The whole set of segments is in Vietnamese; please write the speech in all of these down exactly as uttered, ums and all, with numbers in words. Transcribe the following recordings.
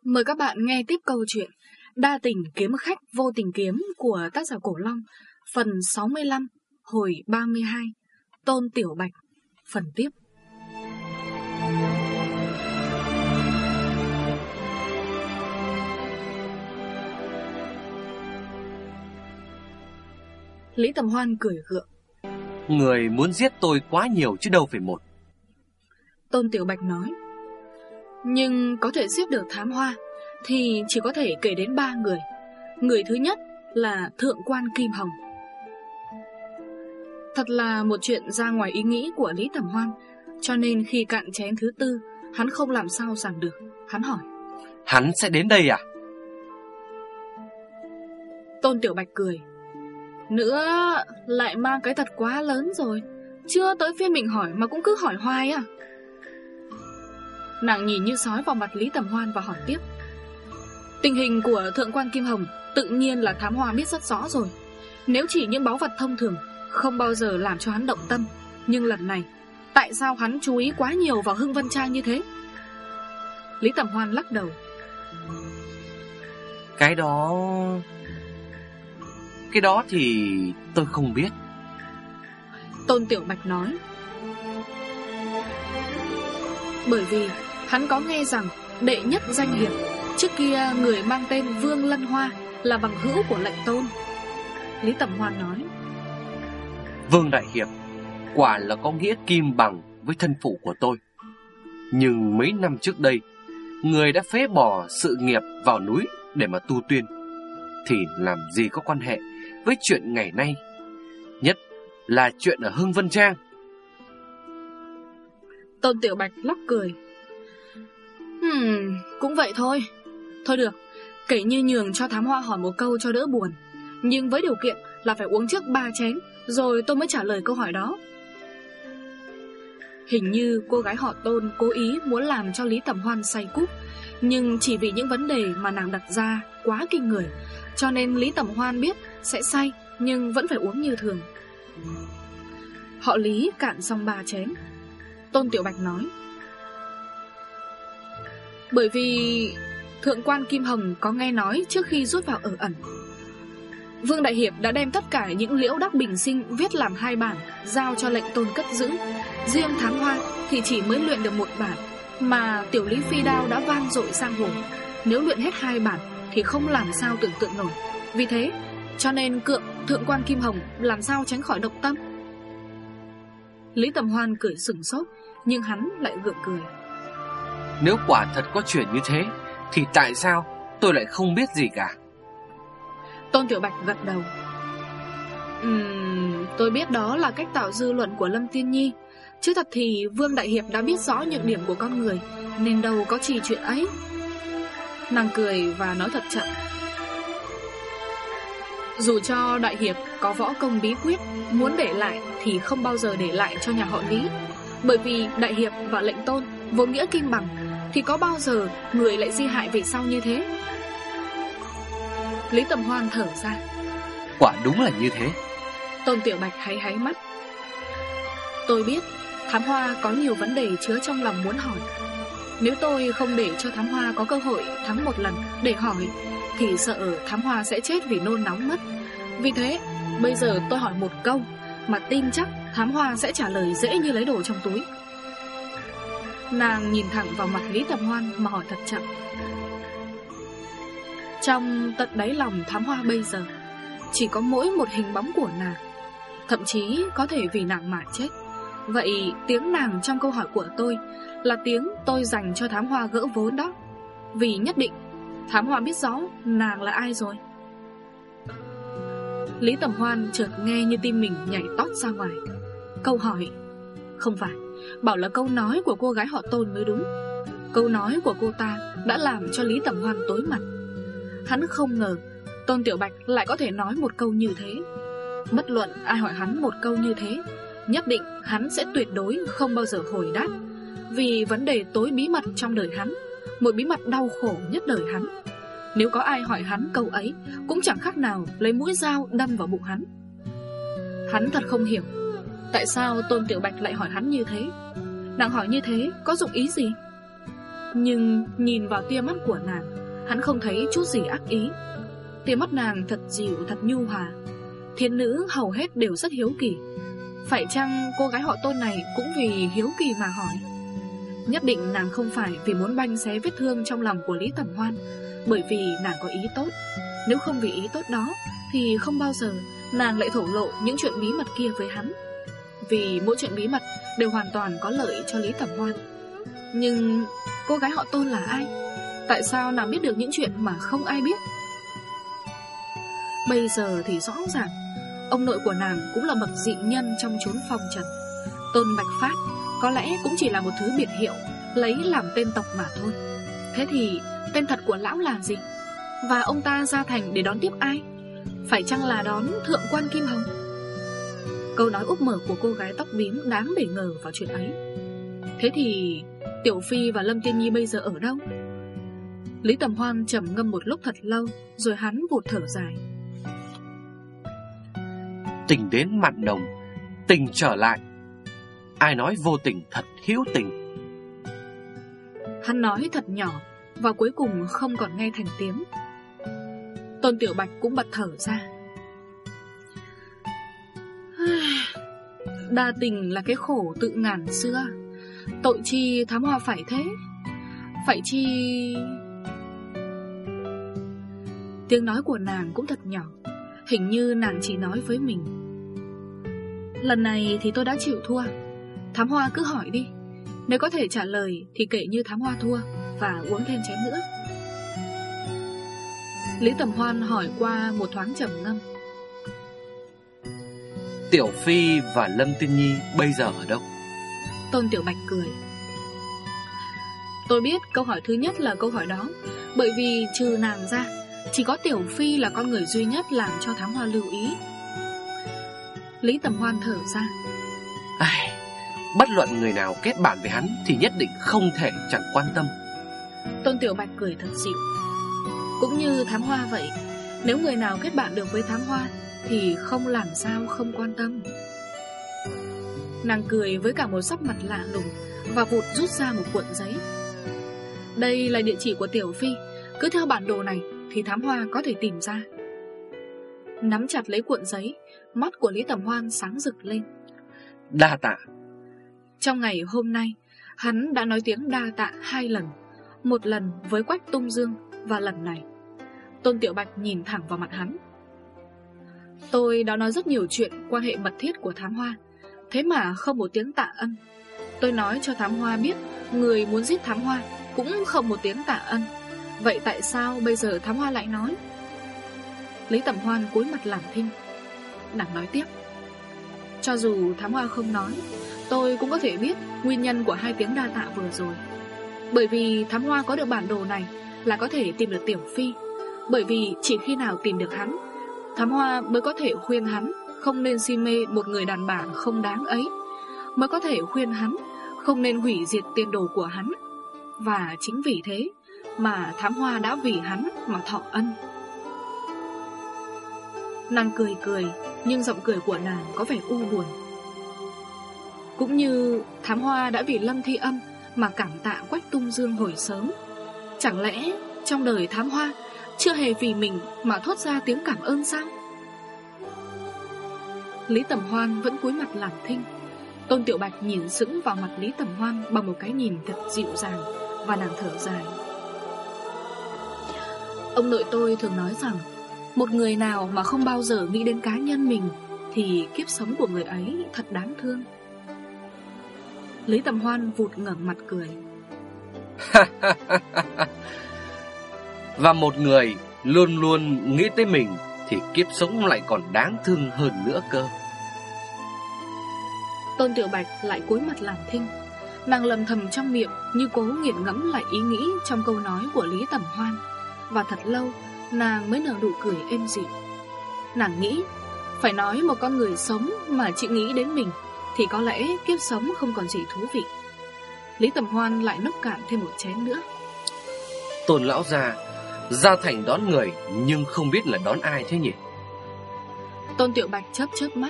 Mời các bạn nghe tiếp câu chuyện Đa tình kiếm khách vô tình kiếm của tác giả Cổ Long, phần sáu mươi lăm, hồi ba mươi hai, Tôn Tiểu Bạch, phần tiếp. Lý Tầm Hoan cười gượng. Người muốn giết tôi quá nhiều chứ đâu phải một. Tôn Tiểu Bạch nói. Nhưng có thể giết được Thám Hoa thì chỉ có thể kể đến ba người. Người thứ nhất là Thượng quan Kim Hồng. Thật là một chuyện ra ngoài ý nghĩ của Lý Tầm Hoan, cho nên khi cạn chén thứ tư, hắn không làm sao giảng được. Hắn hỏi: Hắn sẽ đến đây à? Tôn Tiểu Bạch cười. Nữa lại mang cái thật quá lớn rồi. Chưa tới phiên mình hỏi mà cũng cứ hỏi hoài à. Nàng nhìn như sói vào mặt Lý Tầm Hoan và hỏi tiếp. Tình hình của Thượng quan Kim Hồng tự nhiên là Thám Hoa biết rất rõ rồi. Nếu chỉ những báu vật thông thường không bao giờ làm cho hắn động tâm, nhưng lần này tại sao hắn chú ý quá nhiều vào Hưng Vân Trang như thế? Lý Tầm Hoan lắc đầu. Cái đó... Cái đó thì tôi không biết. Tôn Tiểu Bạch nói. Bởi vì hắn có nghe rằng đệ nhất danh hiệp trước kia người mang tên Vương Lân Hoa là bằng hữu của lệnh Tôn. Lý Tầm Hoan nói. Vương đại hiệp quả là có nghĩa kim bằng với thân phụ của tôi. Nhưng mấy năm trước đây, người đã phế bỏ sự nghiệp vào núi để mà tu tuyên, thì làm gì có quan hệ với chuyện ngày nay, nhất là chuyện ở Hưng Vân Trang. Tôn Tiểu Bạch lắc cười. Hmm, cũng vậy thôi. Thôi được, kể như nhường cho Thám Hoa hỏi một câu cho đỡ buồn, nhưng với điều kiện là phải uống trước ba chén, rồi tôi mới trả lời câu hỏi đó. Hình như cô gái họ Tôn cố ý muốn làm cho Lý Tầm Hoan say cúp, nhưng chỉ vì những vấn đề mà nàng đặt ra quá kinh người, cho nên Lý Tầm Hoan biết sẽ say, nhưng vẫn phải uống như thường. Họ Lý cạn xong ba chén. Tôn Tiểu Bạch nói. Bởi vì Thượng quan Kim Hồng có nghe nói trước khi rút vào ở ẩn, Vương đại hiệp đã đem tất cả những liễu đắc bình sinh viết làm hai bản, giao cho lệnh Tôn cất giữ. Riêng Thám Hoa thì chỉ mới luyện được một bản, mà Tiểu Lý Phi Đao đã vang dội sang hồ. Nếu luyện hết hai bản thì không làm sao tưởng tượng nổi. Vì thế cho nên cượng Thượng quan Kim Hồng làm sao tránh khỏi động tâm. Lý Tầm Hoan cười sửng sốt, nhưng hắn lại gượng cười. Nếu quả thật có chuyện như thế, thì tại sao tôi lại không biết gì cả? Tôn Tiểu Bạch gật đầu. Ừm, tôi biết đó là cách tạo dư luận của Lâm Tiên Nhi, chứ thật thì Vương đại hiệp đã biết rõ nhược điểm của con người, nên đâu có chi chuyện ấy. Nàng cười và nói thật chậm. Dù cho đại hiệp có võ công bí quyết, muốn để lại thì không bao giờ để lại cho nhà họ Lý. Bởi vì đại hiệp và lệnh Tôn vốn nghĩa kim bằng, thì có bao giờ người lại di hại về sau như thế? Lý Tầm Hoan thở ra. Quả đúng là như thế. Tôn Tiểu Bạch háy háy mắt. Tôi biết Thám Hoa có nhiều vấn đề chứa trong lòng muốn hỏi. Nếu tôi không để cho Thám Hoa có cơ hội thắng một lần để hỏi, thì sợ Thám Hoa sẽ chết vì nôn nóng mất. Vì thế bây giờ tôi hỏi một câu, mà tin chắc Thám Hoa sẽ trả lời dễ như lấy đồ trong túi. Nàng nhìn thẳng vào mặt Lý Tầm Hoan mà hỏi thật chậm. Trong tận đáy lòng Thám Hoa bây giờ chỉ có mỗi một hình bóng của nàng, thậm chí có thể vì nàng mà chết. Vậy tiếng nàng trong câu hỏi của tôi là tiếng tôi dành cho Thám Hoa gỡ vốn đó. Vì nhất định Thám Hoa biết rõ nàng là ai rồi. Lý Tầm Hoan chợt nghe như tim mình nhảy tót ra ngoài. Câu hỏi, không phải, bảo là câu nói của cô gái họ Tôn mới đúng. Câu nói của cô ta đã làm cho Lý Tầm Hoan tối mặt. Hắn không ngờ Tôn Tiểu Bạch lại có thể nói một câu như thế. Bất luận ai hỏi hắn một câu như thế, nhất định hắn sẽ tuyệt đối không bao giờ hồi đáp. Vì vấn đề tối bí mật trong đời hắn, một bí mật đau khổ nhất đời hắn. Nếu có ai hỏi hắn câu ấy, cũng chẳng khác nào lấy mũi dao đâm vào bụng hắn. Hắn thật không hiểu tại sao Tôn Tiểu Bạch lại hỏi hắn như thế. Nàng hỏi như thế có dụng ý gì? Nhưng nhìn vào tia mắt của nàng, hắn không thấy chút gì ác ý. Tia mắt nàng thật dịu, thật nhu hòa. Thiên nữ hầu hết đều rất hiếu kỳ. Phải chăng cô gái họ Tôn này cũng vì hiếu kỳ mà hỏi? Nhất định nàng không phải vì muốn banh xé vết thương trong lòng của Lý Tẩm Hoan, bởi vì nàng có ý tốt. Nếu không vì ý tốt đó thì không bao giờ nàng lại thổ lộ những chuyện bí mật kia với hắn. Vì mỗi chuyện bí mật đều hoàn toàn có lợi cho Lý Tẩm Hoan. Nhưng cô gái họ Tôn là ai? Tại sao nàng biết được những chuyện mà không ai biết? Bây giờ thì rõ ràng ông nội của nàng cũng là bậc dị nhân trong chốn phong trần. Tôn Bạch Phát có lẽ cũng chỉ là một thứ biệt hiệu lấy làm tên tộc mà thôi. Thế thì tên thật của lão là gì? Và ông ta ra thành để đón tiếp ai? Phải chăng là đón Thượng quan Kim Hồng? Câu nói úp mở của cô gái tóc bím đáng để ngờ vào chuyện ấy. Thế thì Tiểu Phi và Lâm Tiên Nhi bây giờ ở đâu? Lý Tầm Hoan trầm ngâm một lúc thật lâu, rồi hắn vụt thở dài. Tình đến mặn nồng, tình trở lại. Ai nói vô tình thật hữu tình. Hắn nói thật nhỏ, và cuối cùng không còn nghe thành tiếng. Tôn Tiểu Bạch cũng bật thở ra. Đa tình là cái khổ tự ngàn xưa, tội chi Thám Hoa phải thế? Phải chi... Tiếng nói của nàng cũng thật nhỏ, hình như nàng chỉ nói với mình. Lần này thì tôi đã chịu thua. Thám Hoa cứ hỏi đi. Nếu có thể trả lời thì kể như Thám Hoa thua, và uống thêm chén nữa. Lý Tầm Hoan hỏi qua một thoáng trầm ngâm. Tiểu Phi và Lâm Tiên Nhi bây giờ ở đâu? Tôn Tiểu Bạch cười. Tôi biết câu hỏi thứ nhất là câu hỏi đó, bởi vì trừ nàng ra, chỉ có Tiểu Phi là con người duy nhất làm cho Thám Hoa lưu ý. Lý Tầm Hoan thở ra. Ai, bất luận người nào kết bạn với hắn thì nhất định không thể chẳng quan tâm. Tôn Tiểu Bạch cười thật dịu. Cũng như Thám Hoa vậy, nếu người nào kết bạn được với Thám Hoa thì không làm sao không quan tâm. Nàng cười với cả một sắc mặt lạ lùng, và vụt rút ra một cuộn giấy. Đây là địa chỉ của Tiểu Phi, cứ theo bản đồ này thì Thám Hoa có thể tìm ra. Nắm chặt lấy cuộn giấy, mắt của Lý Tầm Hoan sáng rực lên. Đa tạ. Trong ngày hôm nay, hắn đã nói tiếng đa tạ hai lần. Một lần với Quách Tung Dương, và lần này Tôn Tiểu Bạch nhìn thẳng vào mặt hắn. Tôi đã nói rất nhiều chuyện quan hệ mật thiết của Thám Hoa, thế mà không một tiếng tạ ân. Tôi nói cho Thám Hoa biết người muốn giết Thám Hoa, cũng không một tiếng tạ ân. Vậy tại sao bây giờ Thám Hoa lại nói? Lý Tầm Hoan cúi mặt làm thinh. Nàng nói tiếp. Cho dù Thám Hoa không nói, tôi cũng có thể biết nguyên nhân của hai tiếng đa tạ vừa rồi. Bởi vì Thám Hoa có được bản đồ này là có thể tìm được Tiểu Phi. Bởi vì chỉ khi nào tìm được hắn, Thám Hoa mới có thể khuyên hắn không nên si mê một người đàn bà không đáng ấy, mới có thể khuyên hắn không nên hủy diệt tiền đồ của hắn. Và chính vì thế mà Thám Hoa đã vì hắn mà thọ ân. Nàng cười cười, nhưng giọng cười của nàng có vẻ u buồn. Cũng như Thám Hoa đã vì Lâm Thi Âm mà cảm tạ Quách Tung Dương hồi sớm. Chẳng lẽ trong đời Thám Hoa chưa hề vì mình mà thốt ra tiếng cảm ơn sao? Lý Tầm Hoan vẫn cúi mặt làm thinh. Tôn Tiểu Bạch nhìn sững vào mặt Lý Tầm Hoan bằng một cái nhìn thật dịu dàng, và nàng thở dài. Ông nội tôi thường nói rằng một người nào mà không bao giờ nghĩ đến cá nhân mình thì kiếp sống của người ấy thật đáng thương. Lý Tầm Hoan vụt ngẩng mặt cười. Và một người luôn luôn nghĩ tới mình thì kiếp sống lại còn đáng thương hơn nữa cơ. Tôn Tiểu Bạch lại cúi mặt làm thinh. Nàng lầm thầm trong miệng, như cố nghiền ngẫm lại ý nghĩ trong câu nói của Lý Tầm Hoan. Và thật lâu nàng mới nở nụ cười êm dịu. Nàng nghĩ, phải nói một con người sống mà chỉ nghĩ đến mình thì có lẽ kiếp sống không còn gì thú vị. Lý Tầm Hoan lại nốc cạn thêm một chén nữa. Tôn lão già ra thành đón người, nhưng không biết là đón ai thế nhỉ? Tôn Tiểu Bạch chớp chớp mắt.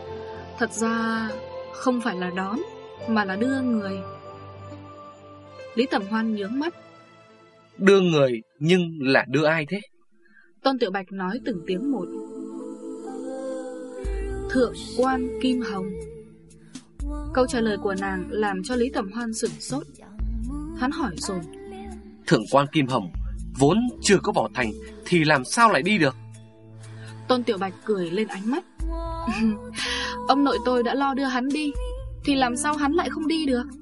Thật ra không phải là đón, mà là đưa người. Lý Tầm Hoan nhướng mắt. Đưa người nhưng là đưa ai thế? Tôn Tiểu Bạch nói từng tiếng một. Thượng quan Kim Hồng. Câu trả lời của nàng làm cho Lý Tầm Hoan sửng sốt. Hắn hỏi dồn. Thượng quan Kim Hồng vốn chưa có vào thành thì làm sao lại đi được? Tôn Tiểu Bạch cười lên ánh mắt. Ông nội tôi đã lo đưa hắn đi, thì làm sao hắn lại không đi được?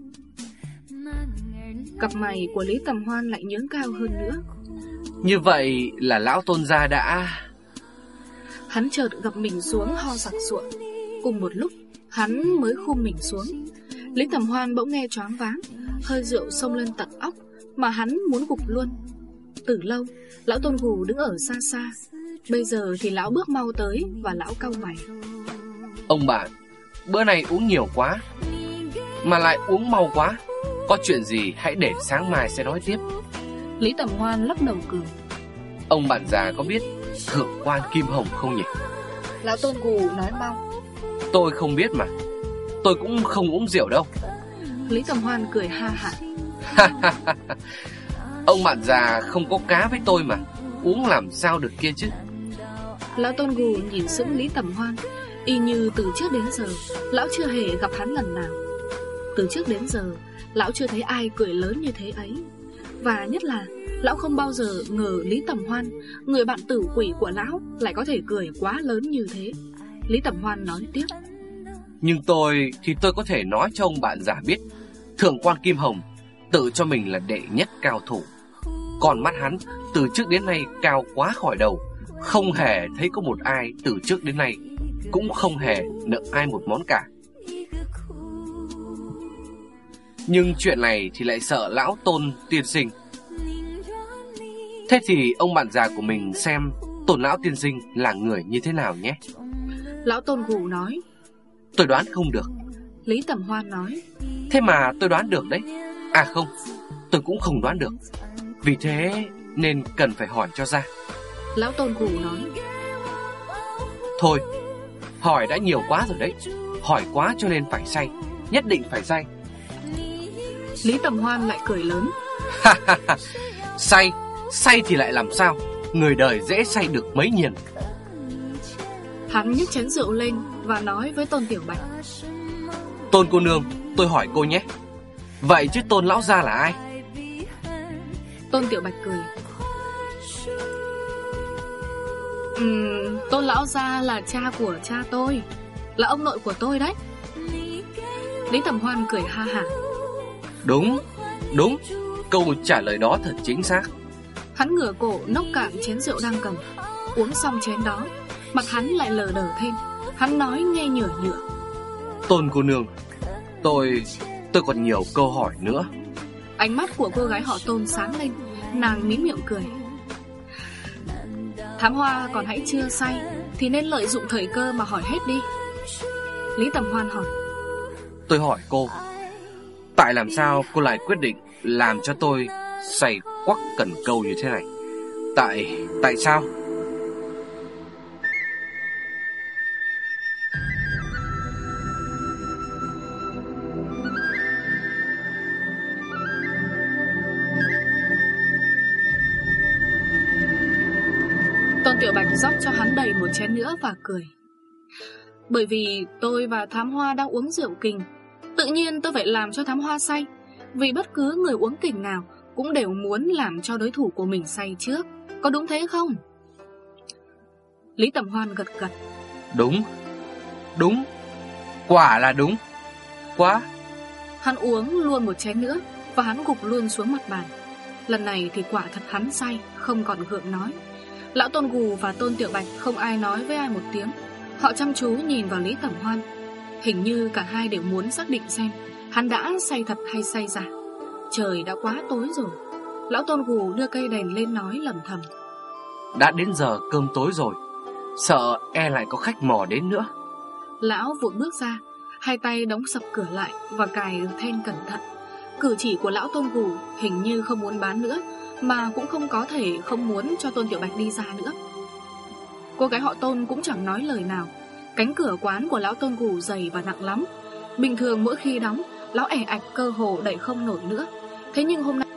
Cặp mày của Lý Tầm Hoan lại nhướng cao hơn nữa. Như vậy là lão Tôn gia đã... Hắn chợt gập mình xuống ho sặc sụa. Cùng một lúc hắn mới khum mình xuống. Lý Tầm Hoan bỗng nghe choáng váng, hơi rượu xông lên tận óc, mà hắn muốn gục luôn. Từ lâu lão Tôn Gù đứng ở xa xa, bây giờ thì lão bước mau tới và lão cau mày. Ông bạn, bữa nay uống nhiều quá, mà lại uống mau quá. Có chuyện gì hãy để sáng mai sẽ nói tiếp. Lý Tầm Hoan lắc đầu cười. Ông bạn già có biết Thượng quan Kim Hồng không nhỉ? Lão Tôn Gù nói mau. Tôi không biết mà, tôi cũng không uống rượu đâu. Lý Tầm Hoan cười ha hả. Ông bạn già không có cá với tôi mà, uống làm sao được kia chứ. Lão Tôn Gù nhìn sững Lý Tầm Hoan, y như từ trước đến giờ lão chưa hề gặp hắn lần nào. Từ trước đến giờ lão chưa thấy ai cười lớn như thế ấy. Và nhất là lão không bao giờ ngờ Lý Tầm Hoan, người bạn tử quỷ của lão, lại có thể cười quá lớn như thế. Lý Tầm Hoan nói tiếp. Nhưng tôi thì tôi có thể nói cho ông bạn già biết, Thượng quan Kim Hồng tự cho mình là đệ nhất cao thủ. Còn mắt hắn từ trước đến nay cao quá khỏi đầu, không hề thấy có một ai từ trước đến nay, cũng không hề nợ ai một món cả. Nhưng chuyện này thì lại sợ lão Tôn tiên sinh. Thế thì ông bạn già của mình xem Tôn lão tiên sinh là người như thế nào nhé. Lão Tôn Gù nói. Tôi đoán không được. Lý Tầm Hoan nói. Thế mà tôi đoán được đấy. À không, tôi cũng không đoán được. Vì thế nên cần phải hỏi cho ra. Lão Tôn Gù nói. Thôi, hỏi đã nhiều quá rồi đấy. Hỏi quá cho nên phải say, nhất định phải say. Lý Tầm Hoan lại cười lớn. Say, say thì lại làm sao? Người đời dễ say được mấy nhiền. Hắn nhấc chén rượu lên và nói với Tôn Tiểu Bạch. Tôn cô nương, tôi hỏi cô nhé, vậy chứ Tôn lão gia là ai? Tôn Tiểu Bạch cười. Ừm, Tôn lão gia là cha của cha tôi, là ông nội của tôi đấy. Lý Tầm Hoan cười ha hả. Đúng, đúng, câu trả lời đó thật chính xác. Hắn ngửa cổ nốc cạn chén rượu đang cầm. Uống xong chén đó, mặt hắn lại lờ đờ thêm. Hắn nói nghe nhửa nhựa. Tôn cô nương, Tôi, tôi còn nhiều câu hỏi nữa. Ánh mắt của cô gái họ Tôn sáng lên. Nàng mím miệng cười. Thám Hoa còn hãy chưa say thì nên lợi dụng thời cơ mà hỏi hết đi. Lý Tầm Hoan hỏi. Tôi hỏi cô, tại làm sao cô lại quyết định làm cho tôi say quắc cần câu như thế này? Tại, tại sao? Tôn Tiểu Bạch rót cho hắn đầy một chén nữa và cười. Bởi vì tôi và Thám Hoa đang uống rượu kình, tự nhiên tôi phải làm cho Thám Hoa say. Vì bất cứ người uống kình nào cũng đều muốn làm cho đối thủ của mình say trước. Có đúng thế không? Lý Tầm Hoan gật gật. Đúng, đúng, quả là đúng. Quá. Hắn uống luôn một chén nữa và hắn gục luôn xuống mặt bàn. Lần này thì quả thật hắn say, không còn gượng nói. Lão Tôn Gù và Tôn Tiểu Bạch không ai nói với ai một tiếng. Họ chăm chú nhìn vào Lý Tầm Hoan. Hình như cả hai đều muốn xác định xem hắn đã say thật hay say giả. Trời đã quá tối rồi. Lão Tôn Gù đưa cây đèn lên nói lầm thầm. Đã đến giờ cơm tối rồi, sợ e lại có khách mò đến nữa. Lão vội bước ra, hai tay đóng sập cửa lại và cài then cẩn thận. Cử chỉ của lão Tôn Gù hình như không muốn bán nữa, mà cũng không có thể không muốn cho Tôn Tiểu Bạch đi ra nữa. Cô gái họ Tôn cũng chẳng nói lời nào. Cánh cửa quán của lão Tôn Gù dày và nặng lắm. Bình thường mỗi khi đóng, lão ẻ ạch cơ hồ đẩy không nổi nữa. Thế nhưng hôm nay